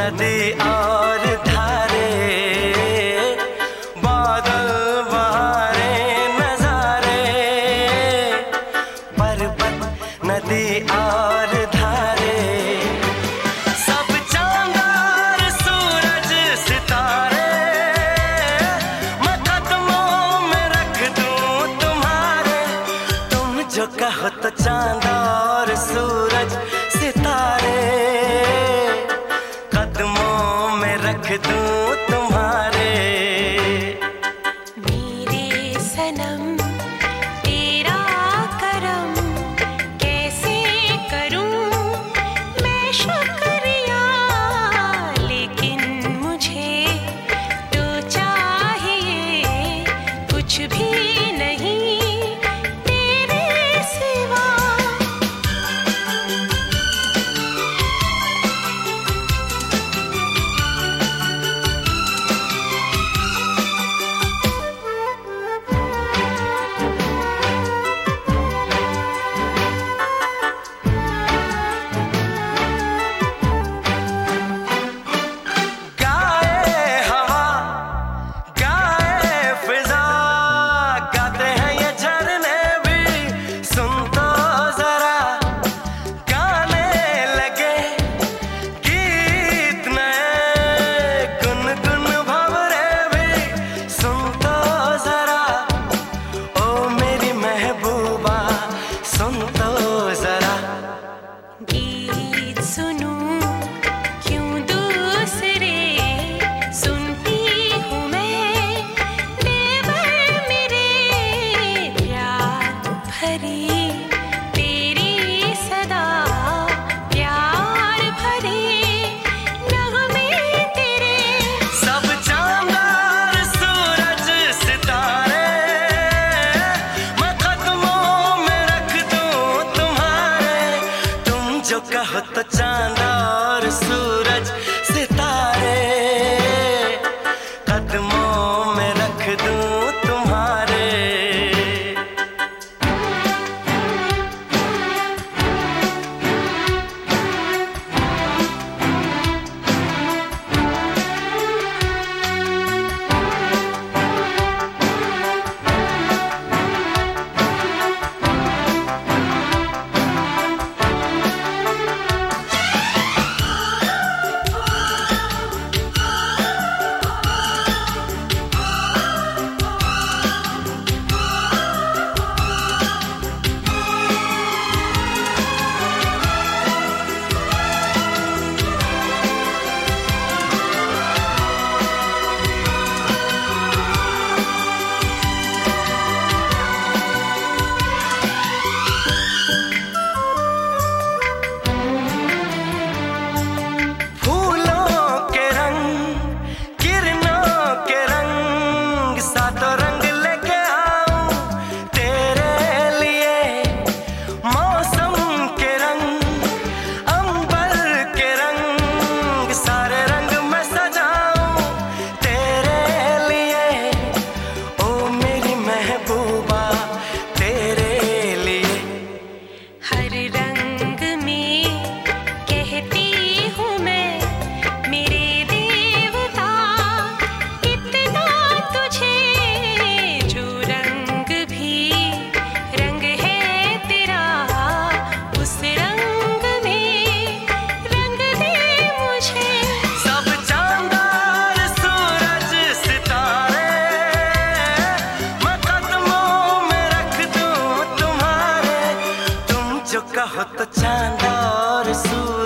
नदी और धारे, बादल बहारे नजारे, पर्वत नदी और धारे, सब चांद और सूरज सितारे, मैं कदमों में रख दूं तुम्हारे। तुम जो कहो तो चांद और सूरज सितारे कदमों में रख दूं तुम्हारे। मेरे सनम तेरा करम कैसे करूं मैं शुक्रिया, लेकिन मुझे तो चाहिए कुछ भी नहीं तेरे सिवा। गीत सुनूं क्यों दूसरे, सुनती हूँ मैं देवर मेरे, प्यार भरी तेरी सदा, प्यार भरे नगमे तेरे। सब चांद और सूरज सितारे मैं कदमों में रख दूं तुम्हारे। तुम जो कहो तो चांद और सूरज सितारे कदमों में रख दूं तुम्हारे। जो कहो तो चांद और सूरज